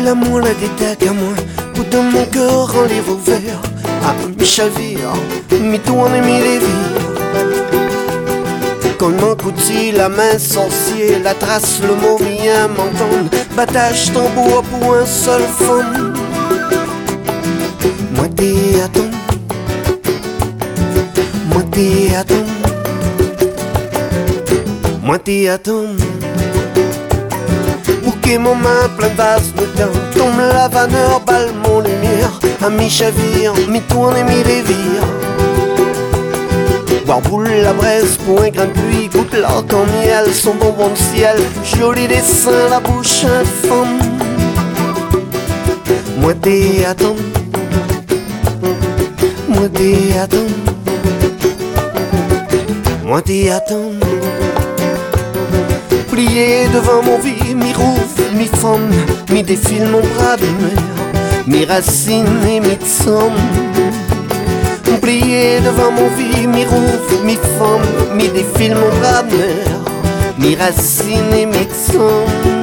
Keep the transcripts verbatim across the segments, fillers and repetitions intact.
l'amour la détaque à moi, tout dans mon cœur en livre ouvert. Ah, mi chavire, mi tourne et mi dévire. Comme un coutil, la main sorcier, la trace, le mot rien m'entendre. Battage tambour pour un seul femme. Moi t'es à ton, moi t'es à ton, moi t'es à ton. Bouquet mon main plein de vase de temps, tombe la vaneur, balle mon lumière. À mi chavire, mi tourne et mi dévire. Boire boule la braise pour un grain de pluie, goûte l'arc en miel, son bonbon de ciel, joli dessin, la bouche infâme. Moi t'es à ton, moi t'es à ton, moi t'es à ton. Plié devant mon vie, mi rouvre, mi femme, mi défile mon bras de mer, mi racine et mi somme. Plié devant mon vie, mi rouvre, mi femme, mi défile mon bras de mer, mi racine et mi somme.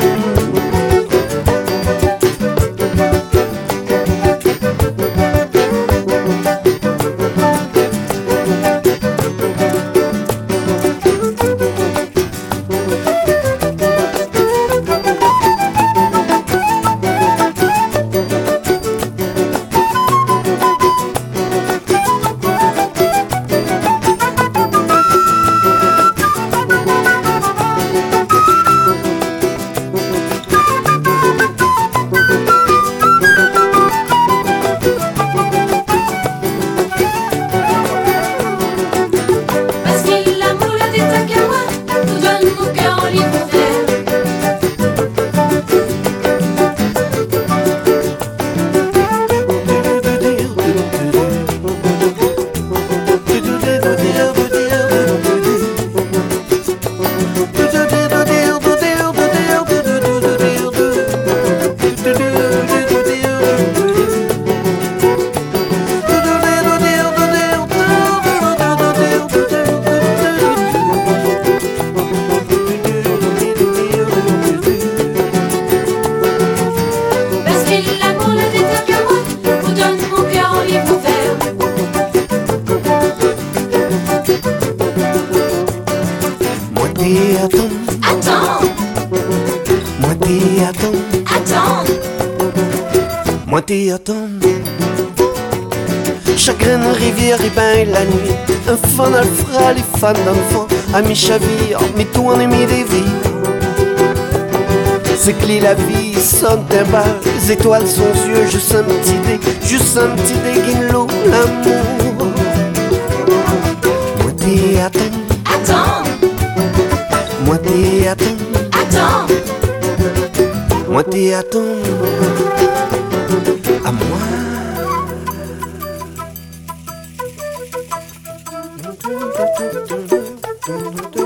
Attends. Moi t'es à ton, Attends. moi t'es à ton. Chagrin de rivière et ben la nuit, un fan alfra, les fans d'enfants, à mi chavire, mi tourne et mi dévire. C'est que la vie sonne un bal, les étoiles sont yeux, juste un petit dé, juste un petit déguinlo, l'amour. Moi t'es à ton, Attends. moi t'es à ton, Attends. moi t'es à ton, à moi. Do do do do do do do do.